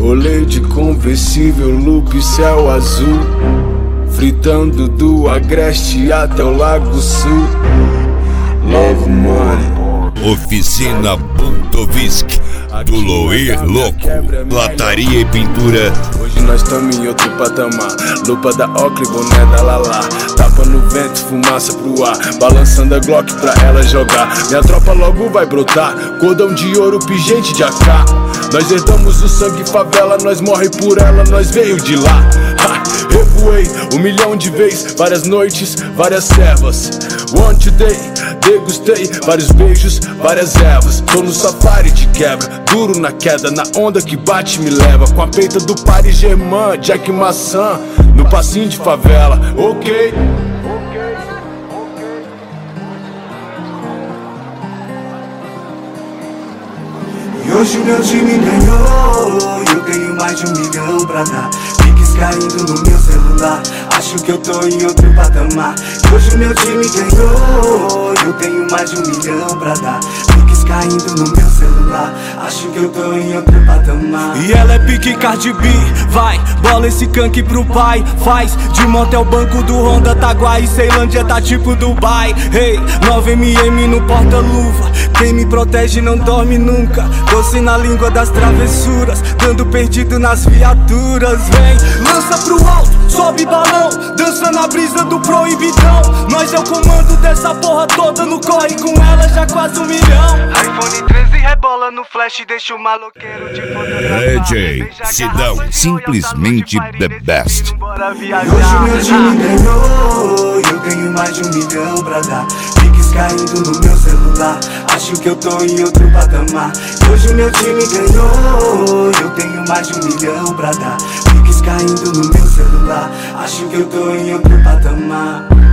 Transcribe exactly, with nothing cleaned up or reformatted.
Rolê de conversível, loop, céu azul, fritando do Agreste até o Lago Sul. Love money. Oficina Buntovisk, do Loir Louco, lataria e pintura. Hoje nós tamo em outro patamar. Lupa da Oakley, boné da Lala, tapa no vento, fumaça pro ar, balançando a Glock pra ela jogar. Minha tropa logo vai brotar, cordão de ouro, pingente de A K. Nós herdamos o sangue favela, nós morre por ela, nós veio de lá. Ha, revoei um milhão de vezes, várias noites, várias servas. One today, degustei vários beijos, várias ervas. Tô no safari de quebra, duro na queda, na onda que bate me leva. Com a peita do Paris Germain, Jack Maçã, no passinho de favela, ok. E hoje meu time ganhou, eu tenho mais de um milhão pra dar. Piques caindo no meu celular, acho que eu tô em outro patamar. E hoje meu time ganhou, eu tenho mais de um milhão pra dar. Piques caindo no meu celular, acho que eu tô em outro patamar. E ela é pique Cardi B, vai, bola esse canque pro pai. Faz de motel banco do Honda Taguai, Ceilândia tá tipo Dubai. Hey, nove M M no porta-luva, quem me protege não dorme nunca. Doce na língua das travessuras, dando perdido nas viaturas. Vem, lança pro alto, sobe balão, dança na brisa do proibidão. Nós é o comando dessa porra toda, no corre com ela já quase um milhão. iPhone treze rebola no flash, deixa o maloqueiro de fotografar. D J Sidão, simplesmente the best. E hoje meu time ganhou, eu tenho mais de um milhão pra dar. Piques caindo no meu celular, acho que eu tô em outro patamar. Hoje meu time ganhou, eu tenho mais de um milhão pra dar. Piques caindo no meu celular, acho que eu tô em outro patamar.